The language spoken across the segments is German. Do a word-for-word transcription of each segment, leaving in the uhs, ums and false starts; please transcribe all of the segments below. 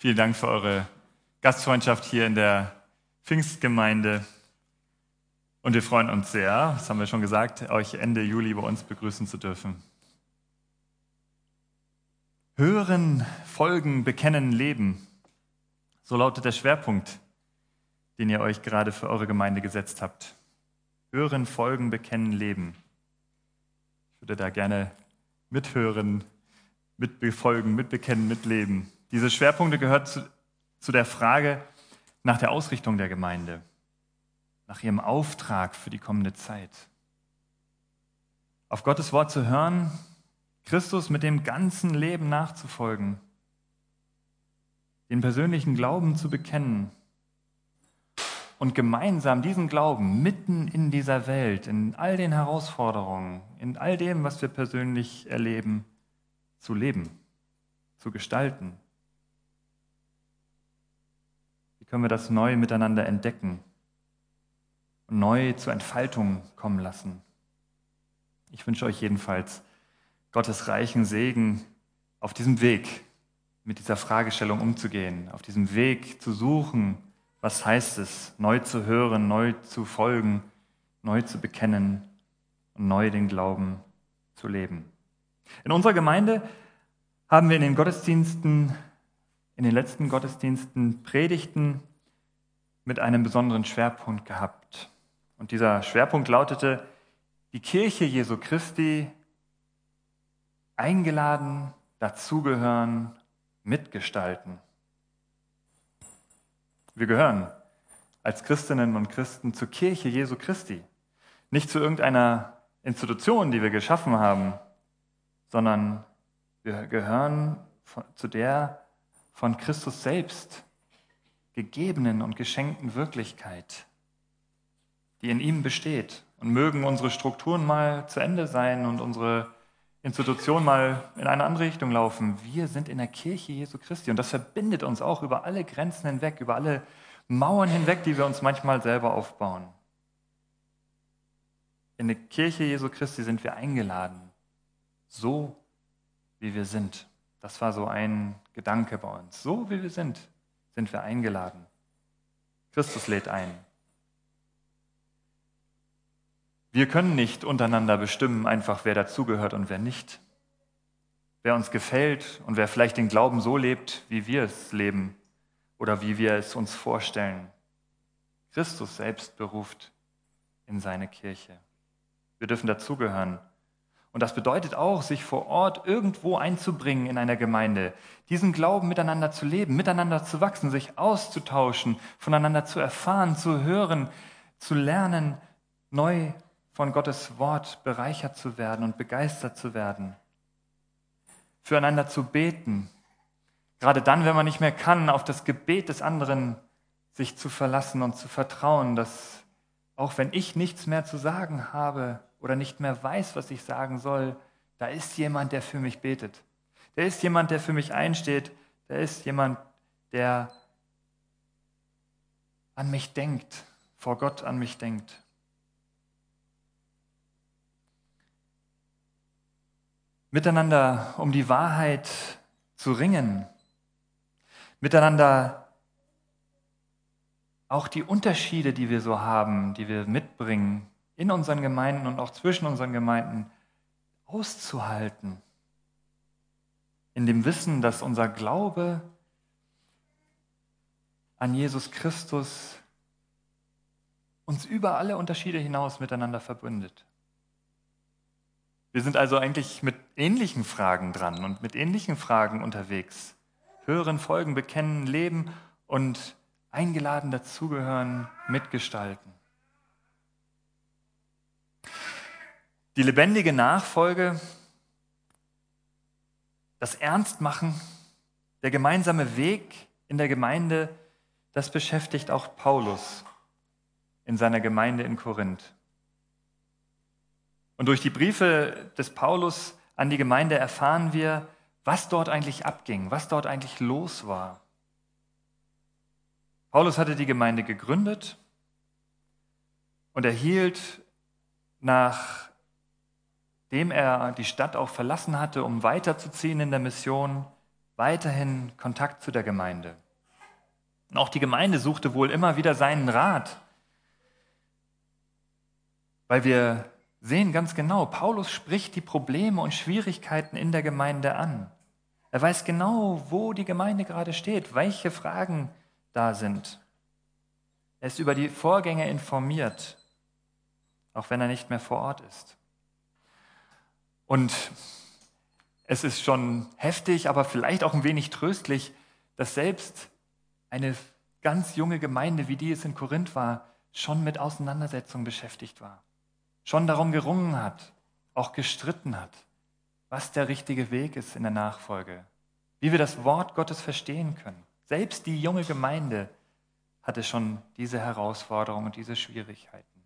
Vielen Dank für eure Gastfreundschaft hier in der Pfingstgemeinde. Und wir freuen uns sehr, das haben wir schon gesagt, euch Ende Juli bei uns begrüßen zu dürfen. Hören, folgen, bekennen, leben. So lautet der Schwerpunkt, den ihr euch gerade für eure Gemeinde gesetzt habt. Hören, folgen, bekennen, leben. Ich würde da gerne mithören, mitbefolgen, mitbekennen, mitleben. Diese Schwerpunkte gehört zu, zu der Frage nach der Ausrichtung der Gemeinde, nach ihrem Auftrag für die kommende Zeit. Auf Gottes Wort zu hören, Christus mit dem ganzen Leben nachzufolgen, den persönlichen Glauben zu bekennen und gemeinsam diesen Glauben mitten in dieser Welt, in all den Herausforderungen, in all dem, was wir persönlich erleben, zu leben, zu gestalten. Wie können wir das neu miteinander entdecken und neu zur Entfaltung kommen lassen? Ich wünsche euch jedenfalls Gottes reichen Segen auf diesem Weg, mit dieser Fragestellung umzugehen, auf diesem Weg zu suchen, was heißt es, neu zu hören, neu zu folgen, neu zu bekennen und neu den Glauben zu leben. In unserer Gemeinde haben wir in den Gottesdiensten, in den letzten Gottesdiensten Predigten mit einem besonderen Schwerpunkt gehabt. Und dieser Schwerpunkt lautete: Die Kirche Jesu Christi, eingeladen, dazugehören, mitgestalten. Wir gehören als Christinnen und Christen zur Kirche Jesu Christi, nicht zu irgendeiner Institution, die wir geschaffen haben, sondern wir gehören zu der von Christus selbst gegebenen und geschenkten Wirklichkeit, die in ihm besteht. Und mögen unsere Strukturen mal zu Ende sein und unsere Institutionen mal in eine andere Richtung laufen. Wir sind in der Kirche Jesu Christi und das verbindet uns auch über alle Grenzen hinweg, über alle Mauern hinweg, die wir uns manchmal selber aufbauen. In der Kirche Jesu Christi sind wir eingeladen, so wie wir sind. Das war so ein Gedanke bei uns. So wie wir sind, sind wir eingeladen. Christus lädt ein. Wir können nicht untereinander bestimmen, einfach wer dazugehört und wer nicht. Wer uns gefällt und wer vielleicht den Glauben so lebt, wie wir es leben oder wie wir es uns vorstellen. Christus selbst beruft in seine Kirche. Wir dürfen dazugehören. Und das bedeutet auch, sich vor Ort irgendwo einzubringen in einer Gemeinde, diesen Glauben miteinander zu leben, miteinander zu wachsen, sich auszutauschen, voneinander zu erfahren, zu hören, zu lernen, neu von Gottes Wort bereichert zu werden und begeistert zu werden. Füreinander zu beten, gerade dann, wenn man nicht mehr kann, auf das Gebet des anderen sich zu verlassen und zu vertrauen, dass auch wenn ich nichts mehr zu sagen habe oder nicht mehr weiß, was ich sagen soll, da ist jemand, der für mich betet. Da ist jemand, der für mich einsteht. Da ist jemand, der an mich denkt, vor Gott an mich denkt. Miteinander um die Wahrheit zu ringen, miteinander auch die Unterschiede, die wir so haben, die wir mitbringen, in unseren Gemeinden und auch zwischen unseren Gemeinden auszuhalten. In dem Wissen, dass unser Glaube an Jesus Christus uns über alle Unterschiede hinaus miteinander verbindet. Wir sind also eigentlich mit ähnlichen Fragen dran und mit ähnlichen Fragen unterwegs. Hören, folgen, bekennen, leben und eingeladen dazugehören, mitgestalten. Die lebendige Nachfolge, das Ernstmachen, der gemeinsame Weg in der Gemeinde, das beschäftigt auch Paulus in seiner Gemeinde in Korinth. Und durch die Briefe des Paulus an die Gemeinde erfahren wir, was dort eigentlich abging, was dort eigentlich los war. Paulus hatte die Gemeinde gegründet und erhielt, nachdem er die Stadt auch verlassen hatte, um weiterzuziehen in der Mission, weiterhin Kontakt zu der Gemeinde. Und auch die Gemeinde suchte wohl immer wieder seinen Rat, weil wir sehen ganz genau, Paulus spricht die Probleme und Schwierigkeiten in der Gemeinde an. Er weiß genau, wo die Gemeinde gerade steht, welche Fragen da sind. Er ist über die Vorgänge informiert, auch wenn er nicht mehr vor Ort ist. Und es ist schon heftig, aber vielleicht auch ein wenig tröstlich, dass selbst eine ganz junge Gemeinde, wie die es in Korinth war, schon mit Auseinandersetzungen beschäftigt war, schon darum gerungen hat, auch gestritten hat, was der richtige Weg ist in der Nachfolge, wie wir das Wort Gottes verstehen können. Selbst die junge Gemeinde hatte schon diese Herausforderungen und diese Schwierigkeiten.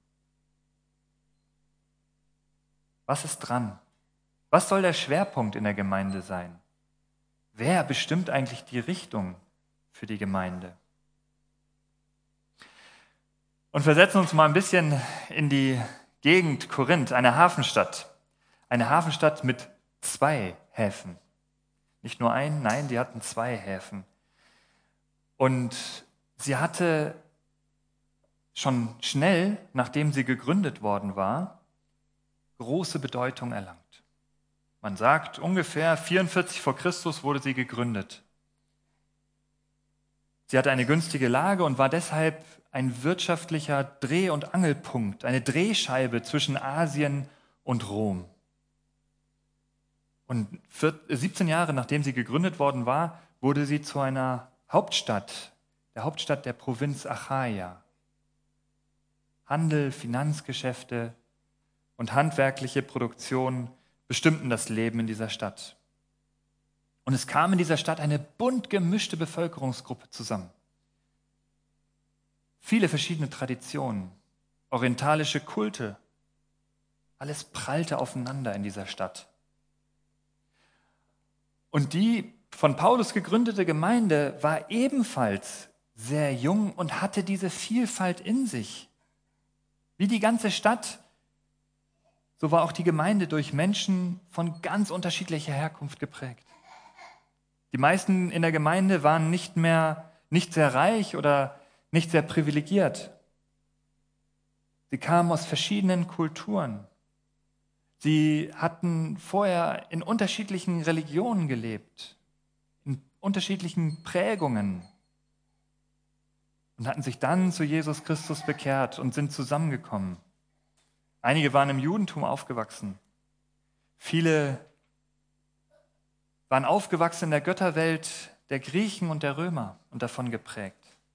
Was ist dran? Was soll der Schwerpunkt in der Gemeinde sein? Wer bestimmt eigentlich die Richtung für die Gemeinde? Und versetzen uns mal ein bisschen in die Gegend Korinth, eine Hafenstadt. Eine Hafenstadt mit zwei Häfen. Nicht nur ein, nein, die hatten zwei Häfen. Und sie hatte schon schnell, nachdem sie gegründet worden war, große Bedeutung erlangt. Man sagt, ungefähr vierundvierzig vor Christus wurde sie gegründet. Sie hatte eine günstige Lage und war deshalb ein wirtschaftlicher Dreh- und Angelpunkt, eine Drehscheibe zwischen Asien und Rom. Und siebzehn Jahre nachdem sie gegründet worden war, wurde sie zu einer Hauptstadt, der Hauptstadt der Provinz Achaia. Handel, Finanzgeschäfte und handwerkliche Produktion bestimmten das Leben in dieser Stadt. Und es kam in dieser Stadt eine bunt gemischte Bevölkerungsgruppe zusammen. Viele verschiedene Traditionen, orientalische Kulte, alles prallte aufeinander in dieser Stadt. Und die von Paulus gegründete Gemeinde war ebenfalls sehr jung und hatte diese Vielfalt in sich. Wie die ganze Stadt, so war auch die Gemeinde durch Menschen von ganz unterschiedlicher Herkunft geprägt. Die meisten in der Gemeinde waren nicht mehr, nicht sehr reich oder nicht sehr privilegiert. Sie kamen aus verschiedenen Kulturen. Sie hatten vorher in unterschiedlichen Religionen gelebt, in unterschiedlichen Prägungen und hatten sich dann zu Jesus Christus bekehrt und sind zusammengekommen. Einige waren im Judentum aufgewachsen. Viele waren aufgewachsen in der Götterwelt der Griechen und der Römer und davon geprägt.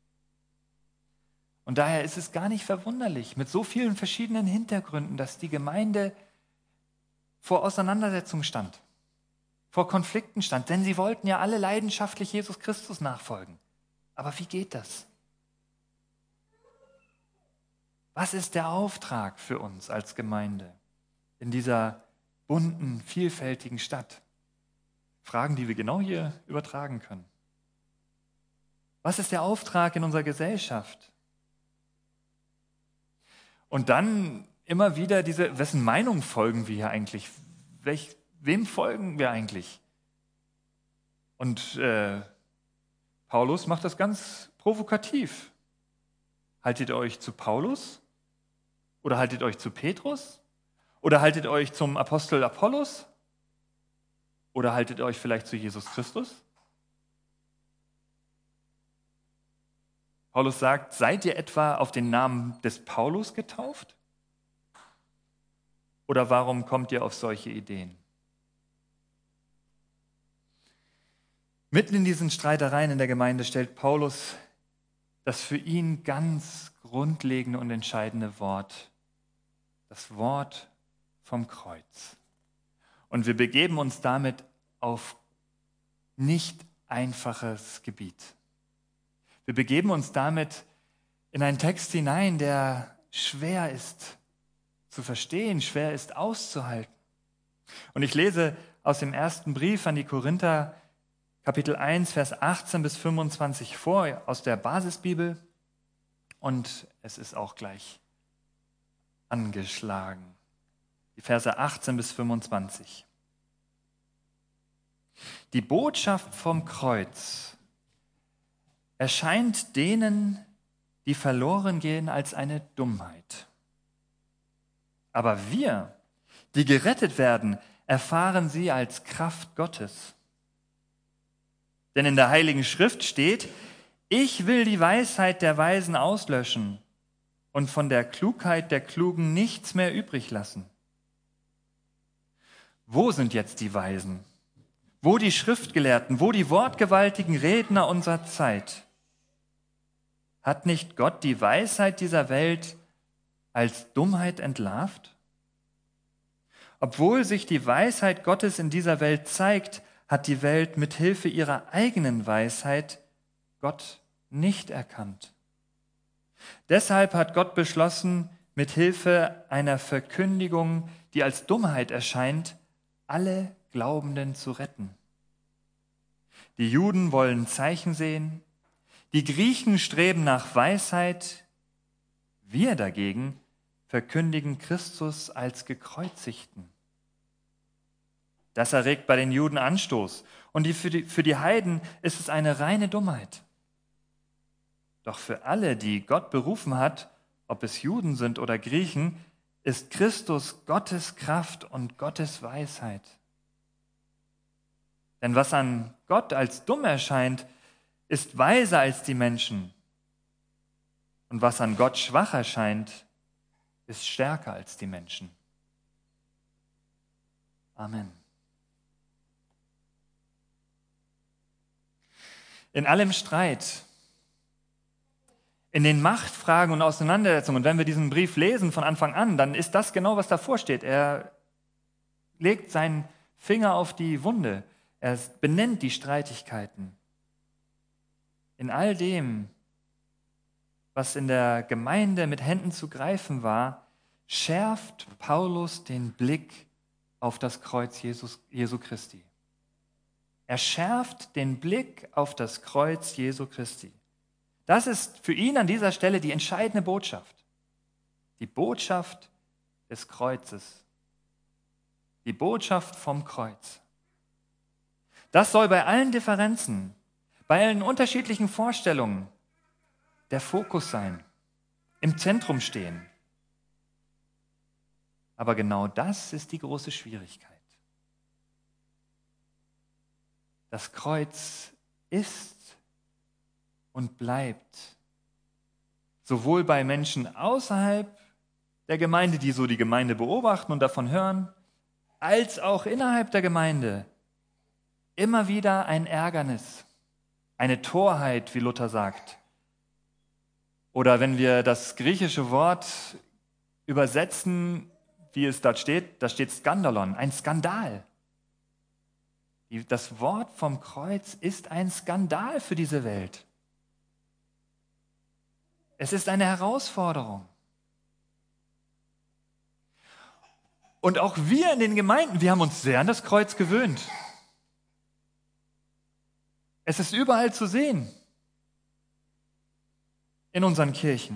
Und daher ist es gar nicht verwunderlich, mit so vielen verschiedenen Hintergründen, dass die Gemeinde vor Auseinandersetzungen stand, vor Konflikten stand, denn sie wollten ja alle leidenschaftlich Jesus Christus nachfolgen. Aber wie geht das? Was ist der Auftrag für uns als Gemeinde in dieser bunten, vielfältigen Stadt? Fragen, die wir genau hier übertragen können. Was ist der Auftrag in unserer Gesellschaft? Und dann immer wieder diese, wessen Meinung folgen wir hier eigentlich? Welch, wem folgen wir eigentlich? Und äh, Paulus macht das ganz provokativ. Haltet ihr euch zu Paulus? Oder haltet ihr euch zu Petrus? Oder haltet ihr euch zum Apostel Apollos? Oder haltet ihr euch vielleicht zu Jesus Christus? Paulus sagt, seid ihr etwa auf den Namen des Paulus getauft? Oder warum kommt ihr auf solche Ideen? Mitten in diesen Streitereien in der Gemeinde stellt Paulus das für ihn ganz grundlegende und entscheidende Wort, das Wort vom Kreuz. Und wir begeben uns damit auf nicht einfaches Gebiet. Wir begeben uns damit in einen Text hinein, der schwer ist zu verstehen, schwer ist auszuhalten. Und ich lese aus dem ersten Brief an die Korinther, Kapitel eins, Vers achtzehn bis fünfundzwanzig vor, aus der Basisbibel. Und es ist auch gleich angeschlagen. Die Verse achtzehn bis fünfundzwanzig. Die Botschaft vom Kreuz erscheint denen, die verloren gehen, als eine Dummheit. Aber wir, die gerettet werden, erfahren sie als Kraft Gottes. Denn in der Heiligen Schrift steht: Ich will die Weisheit der Weisen auslöschen und von der Klugheit der Klugen nichts mehr übrig lassen. Wo sind jetzt die Weisen? Wo die Schriftgelehrten? Wo die wortgewaltigen Redner unserer Zeit? Hat nicht Gott die Weisheit dieser Welt als Dummheit entlarvt? Obwohl sich die Weisheit Gottes in dieser Welt zeigt, hat die Welt mit Hilfe ihrer eigenen Weisheit Gott nicht erkannt. Deshalb hat Gott beschlossen, mit Hilfe einer Verkündigung, die als Dummheit erscheint, alle Glaubenden zu retten. Die Juden wollen Zeichen sehen, die Griechen streben nach Weisheit, wir dagegen verkündigen Christus als Gekreuzigten. Das erregt bei den Juden Anstoß und die, für, die, für die Heiden ist es eine reine Dummheit. Doch für alle, die Gott berufen hat, ob es Juden sind oder Griechen, ist Christus Gottes Kraft und Gottes Weisheit. Denn was an Gott als dumm erscheint, ist weiser als die Menschen. Und was an Gott schwach erscheint, ist stärker als die Menschen. Amen. In allem Streit, in den Machtfragen und Auseinandersetzungen, und wenn wir diesen Brief lesen von Anfang an, dann ist das genau, was davor steht. Er legt seinen Finger auf die Wunde, er benennt die Streitigkeiten. In all dem, was in der Gemeinde mit Händen zu greifen war, schärft Paulus den Blick auf das Kreuz Jesus, Jesu Christi. Er schärft den Blick auf das Kreuz Jesu Christi. Das ist für ihn an dieser Stelle die entscheidende Botschaft. Die Botschaft des Kreuzes. Die Botschaft vom Kreuz. Das soll bei allen Differenzen, bei allen unterschiedlichen Vorstellungen der Fokus sein, im Zentrum stehen. Aber genau das ist die große Schwierigkeit. Das Kreuz ist und bleibt sowohl bei Menschen außerhalb der Gemeinde, die so die Gemeinde beobachten und davon hören, als auch innerhalb der Gemeinde immer wieder ein Ärgernis, eine Torheit, wie Luther sagt. Oder wenn wir das griechische Wort übersetzen, wie es dort steht, da steht Skandalon, ein Skandal. Das Wort vom Kreuz ist ein Skandal für diese Welt. Es ist eine Herausforderung. Und auch wir in den Gemeinden, wir haben uns sehr an das Kreuz gewöhnt. Es ist überall zu sehen. In unseren Kirchen.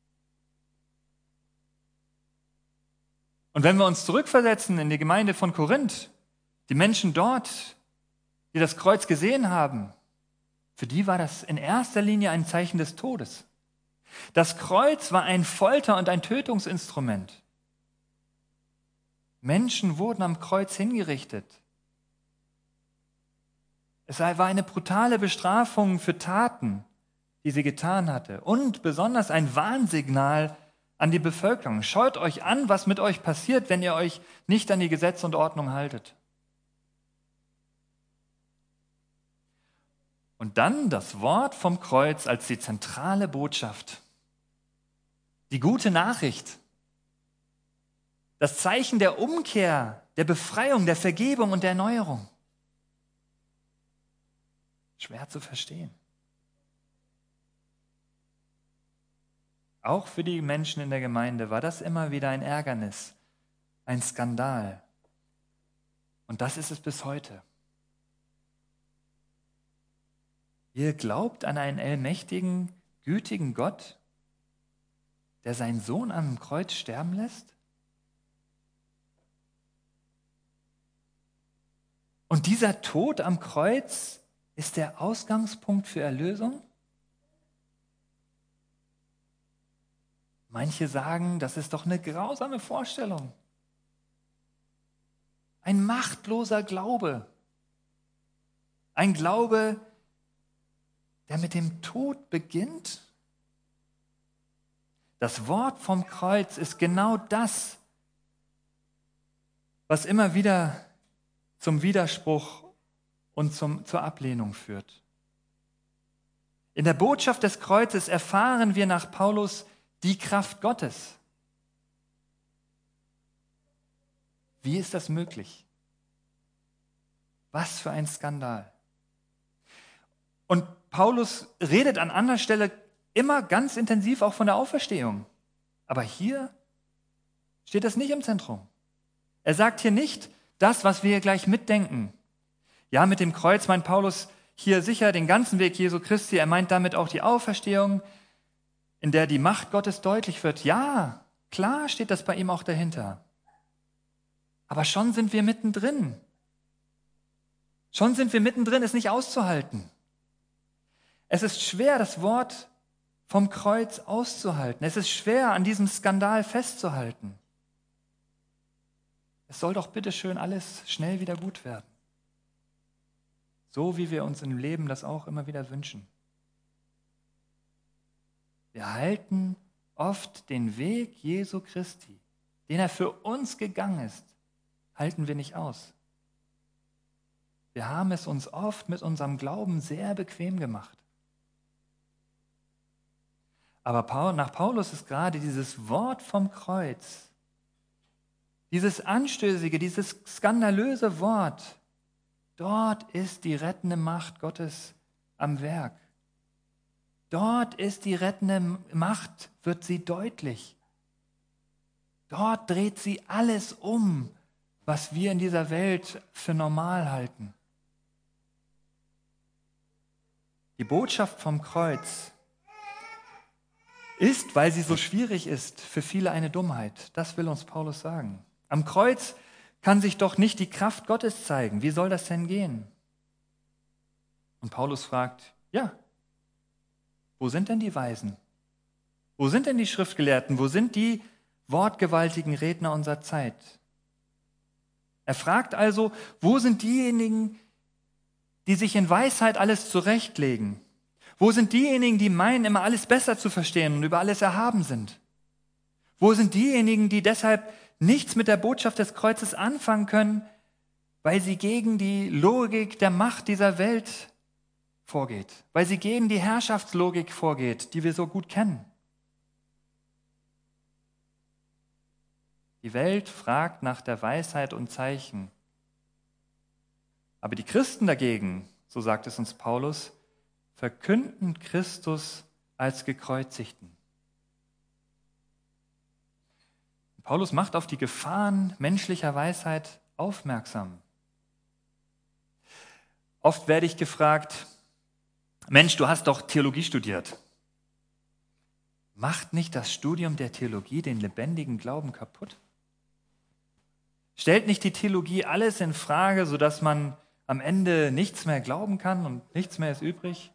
Und wenn wir uns zurückversetzen in die Gemeinde von Korinth, die Menschen dort, die das Kreuz gesehen haben, für die war das in erster Linie ein Zeichen des Todes. Das Kreuz war ein Folter- und ein Tötungsinstrument. Menschen wurden am Kreuz hingerichtet. Es war eine brutale Bestrafung für Taten, die sie getan hatte. Und besonders ein Warnsignal an die Bevölkerung. Schaut euch an, was mit euch passiert, wenn ihr euch nicht an die Gesetze und Ordnung haltet. Und dann das Wort vom Kreuz als die zentrale Botschaft. Die gute Nachricht. Das Zeichen der Umkehr, der Befreiung, der Vergebung und der Erneuerung. Schwer zu verstehen. Auch für die Menschen in der Gemeinde war das immer wieder ein Ärgernis, ein Skandal. Und das ist es bis heute. Ihr glaubt an einen allmächtigen, gütigen Gott, der seinen Sohn am Kreuz sterben lässt? Und dieser Tod am Kreuz ist der Ausgangspunkt für Erlösung? Manche sagen, das ist doch eine grausame Vorstellung. Ein machtloser Glaube. Ein Glaube, der mit dem Tod beginnt. Das Wort vom Kreuz ist genau das, was immer wieder zum Widerspruch und zum, zur Ablehnung führt. In der Botschaft des Kreuzes erfahren wir nach Paulus die Kraft Gottes. Wie ist das möglich? Was für ein Skandal. Und Paulus redet an anderer Stelle immer ganz intensiv auch von der Auferstehung. Aber hier steht das nicht im Zentrum. Er sagt hier nicht das, was wir gleich mitdenken. Ja, mit dem Kreuz meint Paulus hier sicher den ganzen Weg Jesu Christi. Er meint damit auch die Auferstehung, in der die Macht Gottes deutlich wird. Ja, klar steht das bei ihm auch dahinter. Aber schon sind wir mittendrin. Schon sind wir mittendrin, es nicht auszuhalten. Es ist schwer, das Wort vom Kreuz auszuhalten. Es ist schwer, an diesem Skandal festzuhalten. Es soll doch bitteschön alles schnell wieder gut werden. So wie wir uns im Leben das auch immer wieder wünschen. Wir halten oft den Weg Jesu Christi, den er für uns gegangen ist, halten wir nicht aus. Wir haben es uns oft mit unserem Glauben sehr bequem gemacht. Aber nach Paulus ist gerade dieses Wort vom Kreuz, dieses anstößige, dieses skandalöse Wort, dort ist die rettende Macht Gottes am Werk. Dort ist die rettende Macht, wird sie deutlich. Dort dreht sie alles um, was wir in dieser Welt für normal halten. Die Botschaft vom Kreuz ist, weil sie so schwierig ist, für viele eine Dummheit. Das will uns Paulus sagen. Am Kreuz kann sich doch nicht die Kraft Gottes zeigen. Wie soll das denn gehen? Und Paulus fragt, ja, wo sind denn die Weisen? Wo sind denn die Schriftgelehrten? Wo sind die wortgewaltigen Redner unserer Zeit? Er fragt also, wo sind diejenigen, die sich in Weisheit alles zurechtlegen? Wo sind diejenigen, die meinen, immer alles besser zu verstehen und über alles erhaben sind? Wo sind diejenigen, die deshalb nichts mit der Botschaft des Kreuzes anfangen können, weil sie gegen die Logik der Macht dieser Welt vorgeht, weil sie gegen die Herrschaftslogik vorgeht, die wir so gut kennen? Die Welt fragt nach der Weisheit und Zeichen. Aber die Christen dagegen, so sagt es uns Paulus, verkünden Christus als Gekreuzigten. Paulus macht auf die Gefahren menschlicher Weisheit aufmerksam. Oft werde ich gefragt, Mensch, du hast doch Theologie studiert. Macht nicht das Studium der Theologie den lebendigen Glauben kaputt? Stellt nicht die Theologie alles in Frage, sodass man am Ende nichts mehr glauben kann und nichts mehr ist übrig?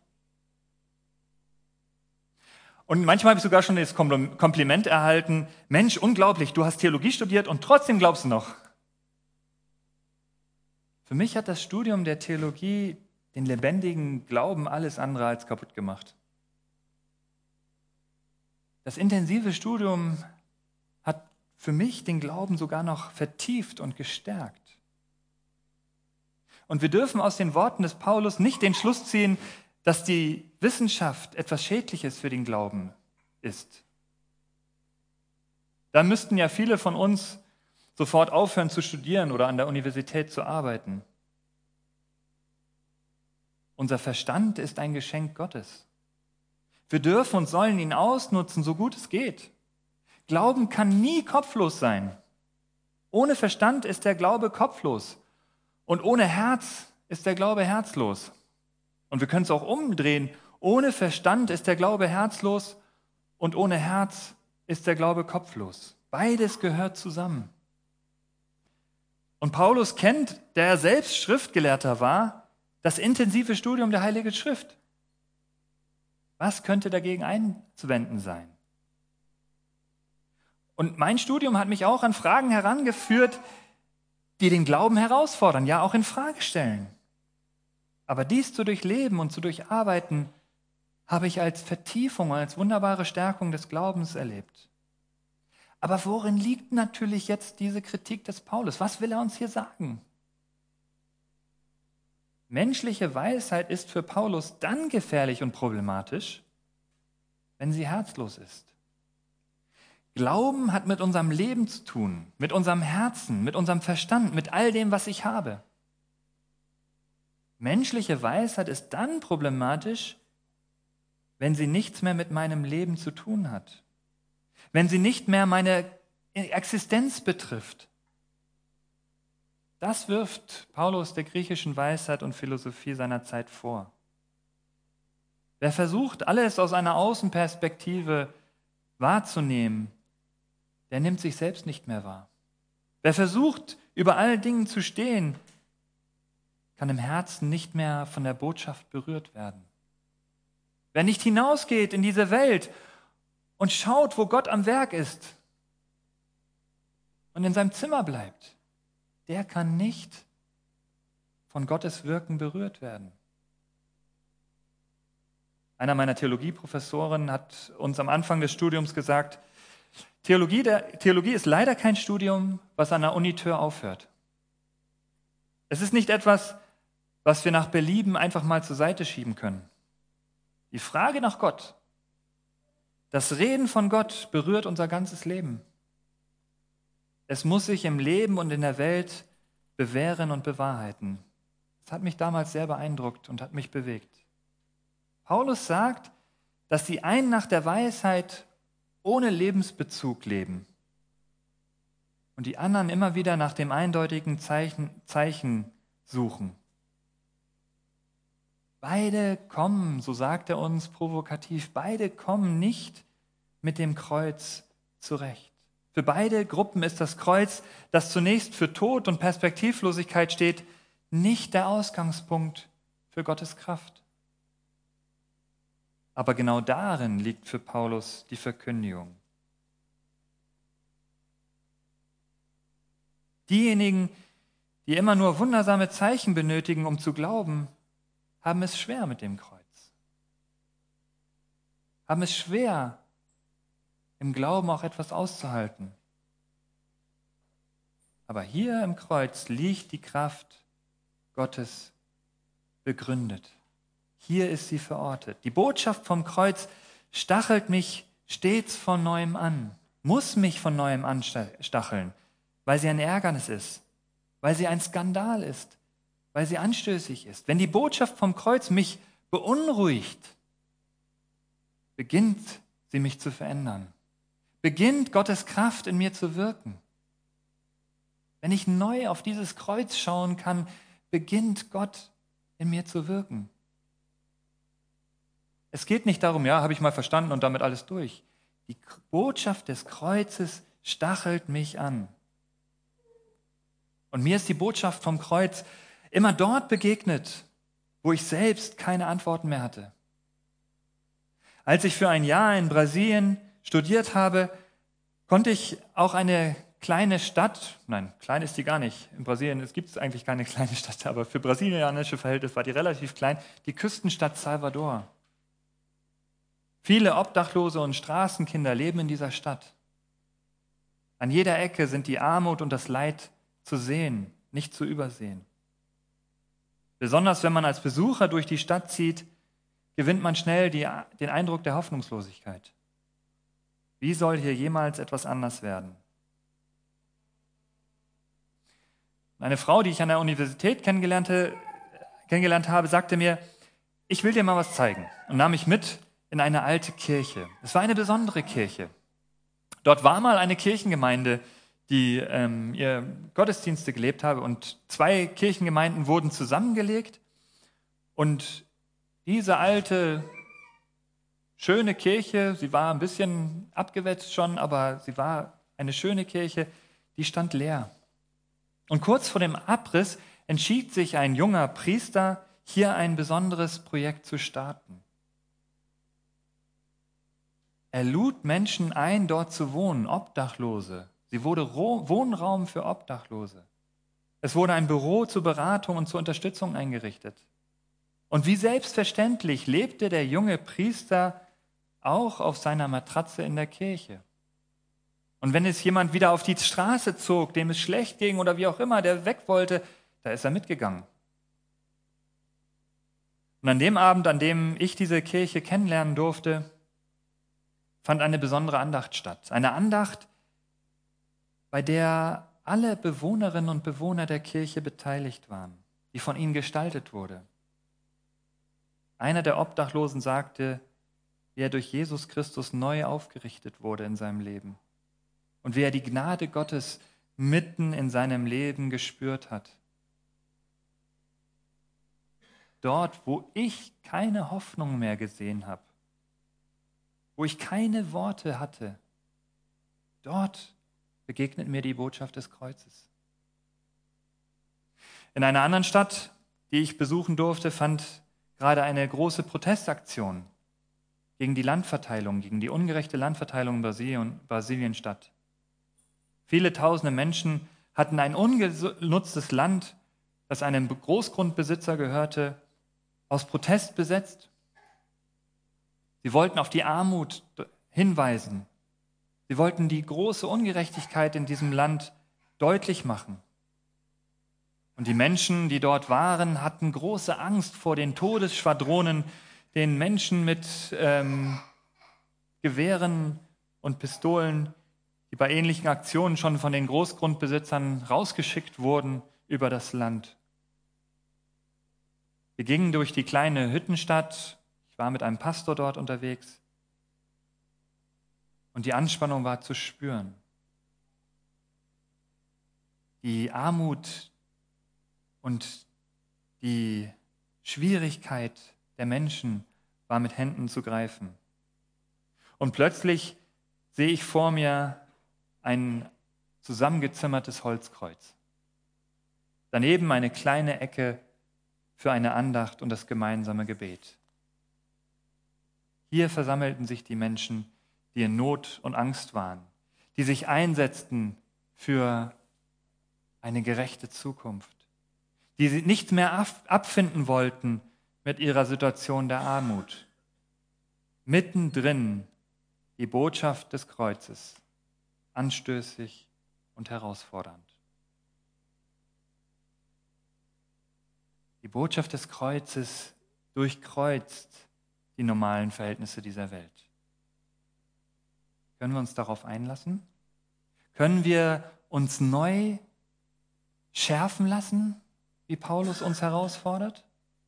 Und manchmal habe ich sogar schon das Kompliment erhalten, Mensch, unglaublich, du hast Theologie studiert und trotzdem glaubst du noch. Für mich hat das Studium der Theologie den lebendigen Glauben alles andere als kaputt gemacht. Das intensive Studium hat für mich den Glauben sogar noch vertieft und gestärkt. Und wir dürfen aus den Worten des Paulus nicht den Schluss ziehen, dass die Wissenschaft etwas Schädliches für den Glauben ist. Da müssten ja viele von uns sofort aufhören zu studieren oder an der Universität zu arbeiten. Unser Verstand ist ein Geschenk Gottes. Wir dürfen und sollen ihn ausnutzen, so gut es geht. Glauben kann nie kopflos sein. Ohne Verstand ist der Glaube kopflos. Und ohne Herz ist der Glaube herzlos. Und wir können es auch umdrehen. Ohne Verstand ist der Glaube herzlos und ohne Herz ist der Glaube kopflos. Beides gehört zusammen. Und Paulus kennt, der er selbst Schriftgelehrter war, das intensive Studium der Heiligen Schrift. Was könnte dagegen einzuwenden sein? Und mein Studium hat mich auch an Fragen herangeführt, die den Glauben herausfordern, ja auch in Frage stellen. Aber dies zu durchleben und zu durcharbeiten, habe ich als Vertiefung, als wunderbare Stärkung des Glaubens erlebt. Aber worin liegt natürlich jetzt diese Kritik des Paulus? Was will er uns hier sagen? Menschliche Weisheit ist für Paulus dann gefährlich und problematisch, wenn sie herzlos ist. Glauben hat mit unserem Leben zu tun, mit unserem Herzen, mit unserem Verstand, mit all dem, was ich habe. Menschliche Weisheit ist dann problematisch, wenn sie nichts mehr mit meinem Leben zu tun hat, wenn sie nicht mehr meine Existenz betrifft. Das wirft Paulus der griechischen Weisheit und Philosophie seiner Zeit vor. Wer versucht, alles aus einer Außenperspektive wahrzunehmen, der nimmt sich selbst nicht mehr wahr. Wer versucht, über all Dingen zu stehen, kann im Herzen nicht mehr von der Botschaft berührt werden. Wer nicht hinausgeht in diese Welt und schaut, wo Gott am Werk ist und in seinem Zimmer bleibt, der kann nicht von Gottes Wirken berührt werden. Einer meiner Theologieprofessoren hat uns am Anfang des Studiums gesagt, Theologie, der, Theologie ist leider kein Studium, was an der Unitür aufhört. Es ist nicht etwas, was wir nach Belieben einfach mal zur Seite schieben können. Die Frage nach Gott, das Reden von Gott berührt unser ganzes Leben. Es muss sich im Leben und in der Welt bewähren und bewahrheiten. Das hat mich damals sehr beeindruckt und hat mich bewegt. Paulus sagt, dass die einen nach der Weisheit ohne Lebensbezug leben und die anderen immer wieder nach dem eindeutigen Zeichen, Zeichen suchen. Beide kommen, so sagt er uns provokativ, beide kommen nicht mit dem Kreuz zurecht. Für beide Gruppen ist das Kreuz, das zunächst für Tod und Perspektivlosigkeit steht, nicht der Ausgangspunkt für Gottes Kraft. Aber genau darin liegt für Paulus die Verkündigung. Diejenigen, die immer nur wundersame Zeichen benötigen, um zu glauben, haben es schwer mit dem Kreuz. Haben es schwer, im Glauben auch etwas auszuhalten. Aber hier im Kreuz liegt die Kraft Gottes begründet. Hier ist sie verortet. Die Botschaft vom Kreuz stachelt mich stets von Neuem an, muss mich von Neuem anstacheln, weil sie ein Ärgernis ist, weil sie ein Skandal ist, weil sie anstößig ist. Wenn die Botschaft vom Kreuz mich beunruhigt, beginnt sie mich zu verändern. Beginnt Gottes Kraft in mir zu wirken. Wenn ich neu auf dieses Kreuz schauen kann, beginnt Gott in mir zu wirken. Es geht nicht darum, ja, habe ich mal verstanden und damit alles durch. Die Botschaft des Kreuzes stachelt mich an. Und mir ist die Botschaft vom Kreuz immer dort begegnet, wo ich selbst keine Antworten mehr hatte. Als ich für ein Jahr in Brasilien studiert habe, konnte ich auch eine kleine Stadt, nein, klein ist die gar nicht, in Brasilien gibt es eigentlich keine kleine Stadt, aber für brasilianische Verhältnisse war die relativ klein, die Küstenstadt Salvador. Viele Obdachlose und Straßenkinder leben in dieser Stadt. An jeder Ecke sind die Armut und das Leid zu sehen, nicht zu übersehen. Besonders wenn man als Besucher durch die Stadt zieht, gewinnt man schnell die, den Eindruck der Hoffnungslosigkeit. Wie soll hier jemals etwas anders werden? Eine Frau, die ich an der Universität kennengelernt, kennengelernt habe, sagte mir, ich will dir mal was zeigen, und nahm mich mit in eine alte Kirche. Es war eine besondere Kirche. Dort war mal eine Kirchengemeinde, die ähm, ihr Gottesdienste gelebt habe, und zwei Kirchengemeinden wurden zusammengelegt, und diese alte, schöne Kirche, sie war ein bisschen abgewetzt schon, aber sie war eine schöne Kirche, die stand leer. Und kurz vor dem Abriss entschied sich ein junger Priester, hier ein besonderes Projekt zu starten. Er lud Menschen ein, dort zu wohnen, Obdachlose. Sie wurde Wohnraum für Obdachlose. Es wurde ein Büro zur Beratung und zur Unterstützung eingerichtet. Und wie selbstverständlich lebte der junge Priester auch auf seiner Matratze in der Kirche. Und wenn es jemand wieder auf die Straße zog, dem es schlecht ging oder wie auch immer, der weg wollte, da ist er mitgegangen. Und an dem Abend, an dem ich diese Kirche kennenlernen durfte, fand eine besondere Andacht statt. Eine Andacht, bei der alle Bewohnerinnen und Bewohner der Kirche beteiligt waren, die von ihnen gestaltet wurde. Einer der Obdachlosen sagte, wie er durch Jesus Christus neu aufgerichtet wurde in seinem Leben und wie er die Gnade Gottes mitten in seinem Leben gespürt hat. Dort, wo ich keine Hoffnung mehr gesehen habe, wo ich keine Worte hatte, dort begegnet mir die Botschaft des Kreuzes. In einer anderen Stadt, die ich besuchen durfte, fand gerade eine große Protestaktion gegen die Landverteilung, gegen die ungerechte Landverteilung in Brasilien, Brasilien statt. Viele tausende Menschen hatten ein ungenutztes Land, das einem Großgrundbesitzer gehörte, aus Protest besetzt. Sie wollten auf die Armut hinweisen. Sie wollten die große Ungerechtigkeit in diesem Land deutlich machen. Und die Menschen, die dort waren, hatten große Angst vor den Todesschwadronen, den Menschen mit ähm, Gewehren und Pistolen, die bei ähnlichen Aktionen schon von den Großgrundbesitzern rausgeschickt wurden über das Land. Wir gingen durch die kleine Hüttenstadt. Ich war mit einem Pastor dort unterwegs. Und die Anspannung war zu spüren. Die Armut und die Schwierigkeit der Menschen war mit Händen zu greifen. Und plötzlich sehe ich vor mir ein zusammengezimmertes Holzkreuz. Daneben eine kleine Ecke für eine Andacht und das gemeinsame Gebet. Hier versammelten sich die Menschen, die in Not und Angst waren, die sich einsetzten für eine gerechte Zukunft, die sich nicht mehr abfinden wollten mit ihrer Situation der Armut. Mittendrin die Botschaft des Kreuzes, anstößig und herausfordernd. Die Botschaft des Kreuzes durchkreuzt die normalen Verhältnisse dieser Welt. Können wir uns darauf einlassen? Können wir uns neu schärfen lassen, wie Paulus uns herausfordert?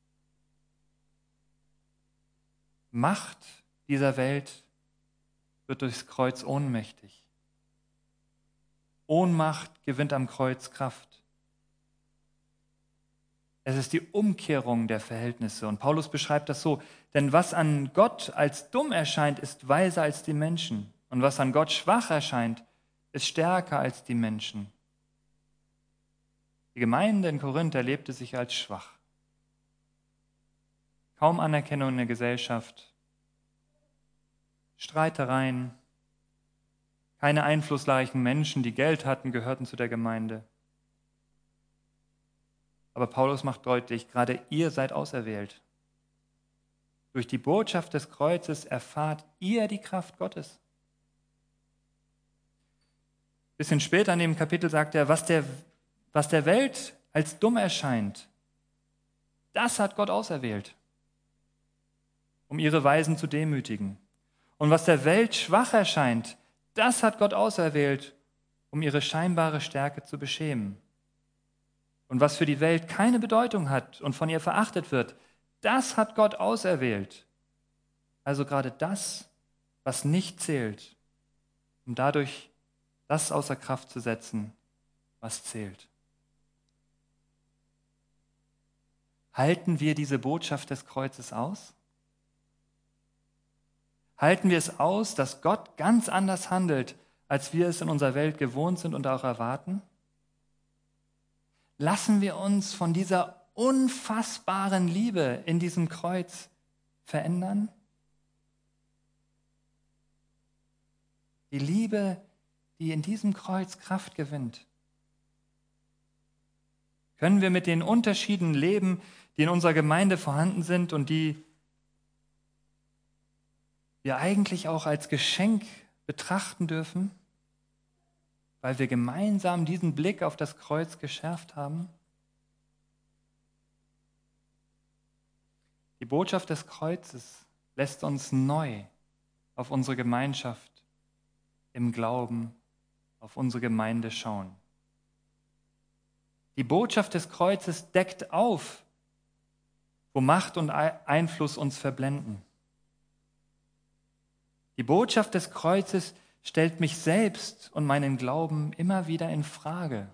Macht dieser Welt wird durchs Kreuz ohnmächtig. Ohnmacht gewinnt am Kreuz Kraft. Es ist die Umkehrung der Verhältnisse. Und Paulus beschreibt das so: Denn was an Gott als dumm erscheint, ist weiser als die Menschen. Und was an Gott schwach erscheint, ist stärker als die Menschen. Die Gemeinde in Korinth erlebte sich als schwach. Kaum Anerkennung in der Gesellschaft, Streitereien, keine einflussreichen Menschen, die Geld hatten, gehörten zu der Gemeinde. Aber Paulus macht deutlich, gerade ihr seid auserwählt. Durch die Botschaft des Kreuzes erfahrt ihr die Kraft Gottes. Ein bisschen später in dem Kapitel sagt er, was der, was der Welt als dumm erscheint, das hat Gott auserwählt, um ihre Weisen zu demütigen. Und was der Welt schwach erscheint, das hat Gott auserwählt, um ihre scheinbare Stärke zu beschämen. Und was für die Welt keine Bedeutung hat und von ihr verachtet wird, das hat Gott auserwählt. Also gerade das, was nicht zählt, um dadurch das außer Kraft zu setzen, was zählt. Halten wir diese Botschaft des Kreuzes aus? Halten wir es aus, dass Gott ganz anders handelt, als wir es in unserer Welt gewohnt sind und auch erwarten? lassen wir uns von dieser unfassbaren Liebe in diesem Kreuz verändern? Die Liebe, die in diesem Kreuz Kraft gewinnt. Können wir mit den Unterschieden leben, die in unserer Gemeinde vorhanden sind und die wir eigentlich auch als Geschenk betrachten dürfen, weil wir gemeinsam diesen Blick auf das Kreuz geschärft haben? Die Botschaft des Kreuzes lässt uns neu auf unsere Gemeinschaft im Glauben, auf unsere Gemeinde schauen. Die Botschaft des Kreuzes deckt auf, wo Macht und Einfluss uns verblenden. Die Botschaft des Kreuzes stellt mich selbst und meinen Glauben immer wieder in Frage.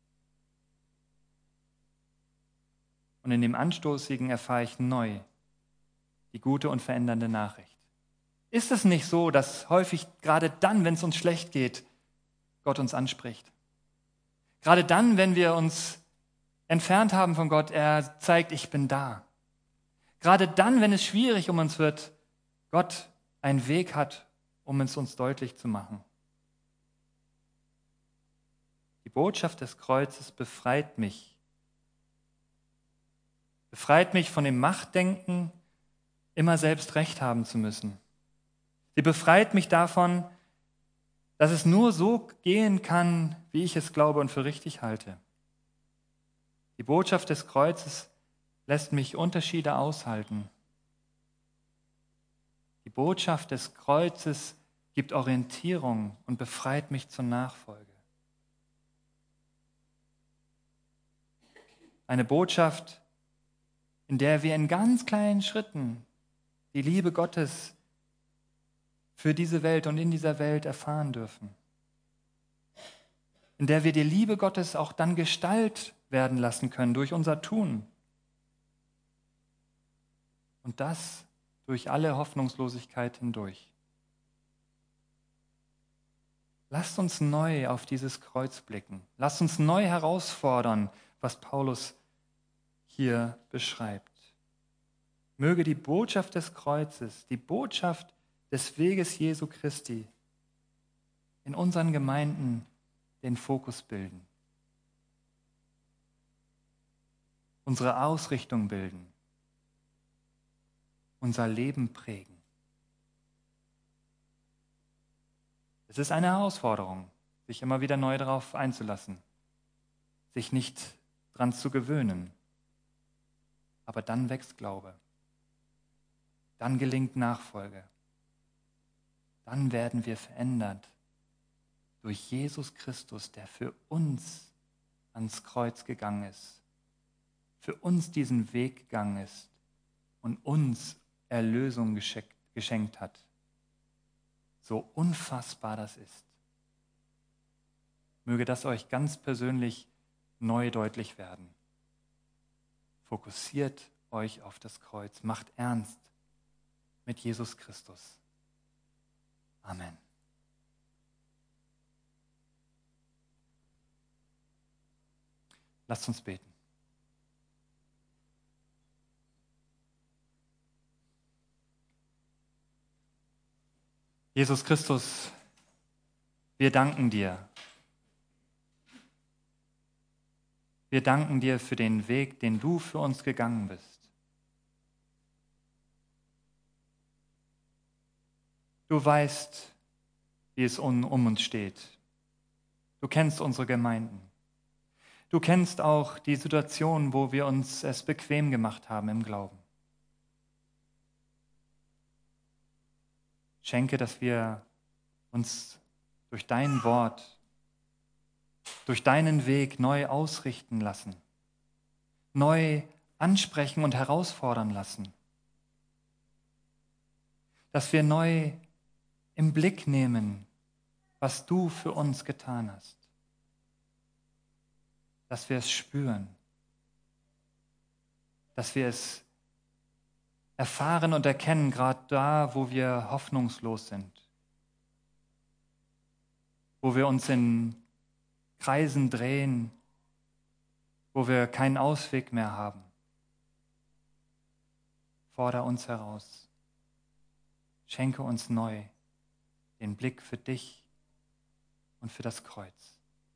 Und in dem Anstoßigen erfahre ich neu die gute und verändernde Nachricht. Ist es nicht so, dass häufig gerade dann, wenn es uns schlecht geht, Gott uns anspricht? Gerade dann, wenn wir uns entfernt haben von Gott, er zeigt, ich bin da. Gerade dann, wenn es schwierig um uns wird, Gott einen Weg hat, um es uns deutlich zu machen. Die Botschaft des Kreuzes befreit mich. Befreit mich von dem Machtdenken, immer selbst Recht haben zu müssen. Sie befreit mich davon, dass es nur so gehen kann, wie ich es glaube und für richtig halte. Die Botschaft des Kreuzes lässt mich Unterschiede aushalten. Die Botschaft des Kreuzes gibt Orientierung und befreit mich zur Nachfolge. Eine Botschaft, in der wir in ganz kleinen Schritten die Liebe Gottes für diese Welt und in dieser Welt erfahren dürfen. In der wir die Liebe Gottes auch dann Gestalt werden lassen können durch unser Tun. Und das durch alle Hoffnungslosigkeit hindurch. Lasst uns neu auf dieses Kreuz blicken. Lasst uns neu herausfordern, was Paulus hier beschreibt. Möge die Botschaft des Kreuzes, die Botschaft des Weges Jesu Christi in unseren Gemeinden den Fokus bilden, unsere Ausrichtung bilden, unser Leben prägen. Es ist eine Herausforderung, sich immer wieder neu darauf einzulassen, sich nicht dran zu gewöhnen. Aber dann wächst Glaube, dann gelingt Nachfolge, dann werden wir verändert durch Jesus Christus, der für uns ans Kreuz gegangen ist, für uns diesen Weg gegangen ist und uns Erlösung geschenkt hat. So unfassbar das ist. Möge das euch ganz persönlich neu deutlich werden. Fokussiert euch auf das Kreuz, macht ernst mit Jesus Christus. Amen. Lasst uns beten. Jesus Christus, wir danken dir. Wir danken dir für den Weg, den du für uns gegangen bist. Du weißt, wie es um, um uns steht. Du kennst unsere Gemeinden. Du kennst auch die Situation, wo wir uns es bequem gemacht haben im Glauben. Schenke, dass wir uns durch dein Wort, durch deinen Weg neu ausrichten lassen, neu ansprechen und herausfordern lassen. Dass wir neu im Blick nehmen, was du für uns getan hast. Dass wir es spüren, dass wir es erfahren und erkennen, gerade da, wo wir hoffnungslos sind, wo wir uns in Kreisen drehen, wo wir keinen Ausweg mehr haben. Fordere uns heraus. Schenke uns neu den Blick für dich und für das Kreuz.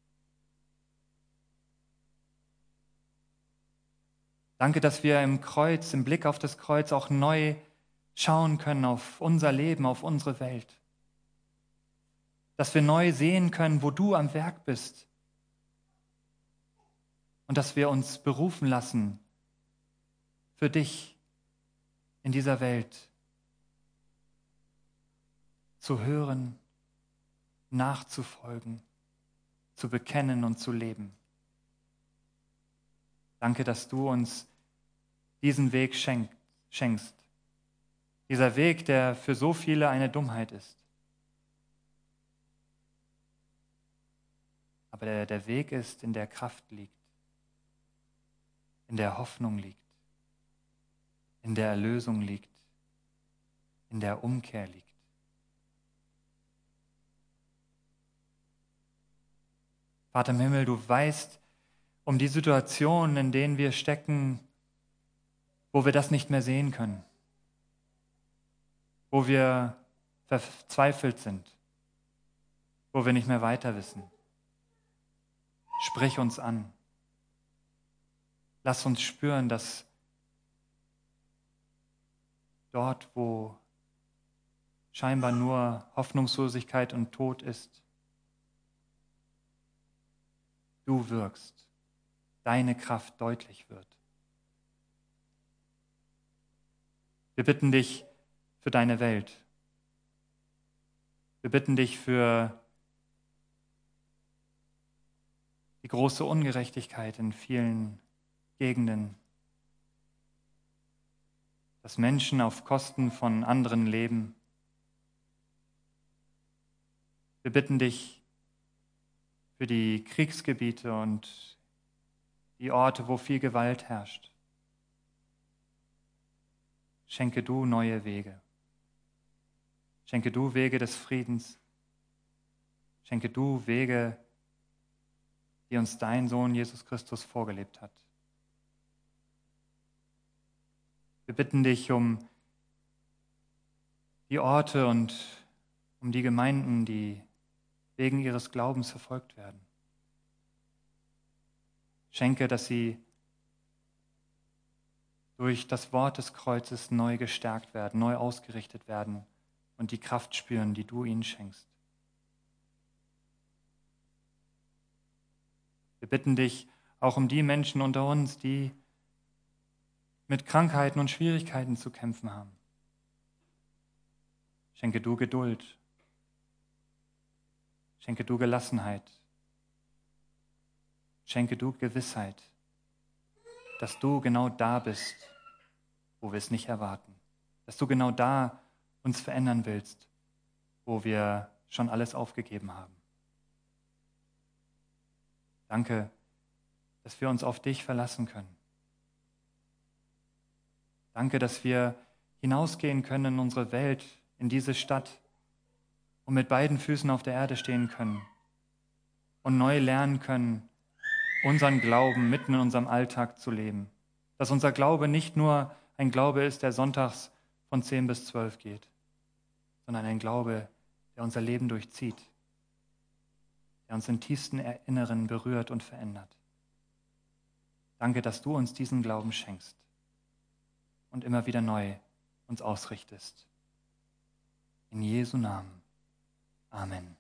Danke, dass wir im Kreuz, im Blick auf das Kreuz auch neu schauen können auf unser Leben, auf unsere Welt. Dass wir neu sehen können, wo du am Werk bist. Und dass wir uns berufen lassen für dich in dieser Welt zu hören, nachzufolgen, zu bekennen und zu leben. Danke, dass du uns diesen Weg schenk, schenkst. Dieser Weg, der für so viele eine Dummheit ist. Aber der, der Weg ist, in der Kraft liegt, in der Hoffnung liegt, in der Erlösung liegt, in der Umkehr liegt. Vater im Himmel, du weißt um die Situationen, in denen wir stecken, wo wir das nicht mehr sehen können, wo wir verzweifelt sind, wo wir nicht mehr weiter wissen. Sprich uns an. Lass uns spüren, dass dort, wo scheinbar nur Hoffnungslosigkeit und Tod ist, du wirkst, deine Kraft deutlich wird. Wir bitten dich für deine Welt. Wir bitten dich für die große Ungerechtigkeit in vielen Gegenden, dass Menschen auf Kosten von anderen leben. Wir bitten dich für die Kriegsgebiete und die Orte, wo viel Gewalt herrscht. Schenke du neue Wege. Schenke du Wege des Friedens. Schenke du Wege, die uns dein Sohn Jesus Christus vorgelebt hat. Wir bitten dich um die Orte und um die Gemeinden, die wegen ihres Glaubens verfolgt werden. Schenke, dass sie durch das Wort des Kreuzes neu gestärkt werden, neu ausgerichtet werden und die Kraft spüren, die du ihnen schenkst. Wir bitten dich auch um die Menschen unter uns, die mit Krankheiten und Schwierigkeiten zu kämpfen haben. Schenke du Geduld. Schenke du Gelassenheit. Schenke du Gewissheit, dass du genau da bist, wo wir es nicht erwarten. Dass du genau da uns verändern willst, wo wir schon alles aufgegeben haben. Danke, dass wir uns auf dich verlassen können. Danke, dass wir hinausgehen können in unsere Welt, in diese Stadt und mit beiden Füßen auf der Erde stehen können und neu lernen können, unseren Glauben mitten in unserem Alltag zu leben. Dass unser Glaube nicht nur ein Glaube ist, der sonntags von zehn bis zwölf geht, sondern ein Glaube, der unser Leben durchzieht, der uns im tiefsten Inneren berührt und verändert. Danke, dass du uns diesen Glauben schenkst und immer wieder neu uns ausrichtest. In Jesu Namen. Amen.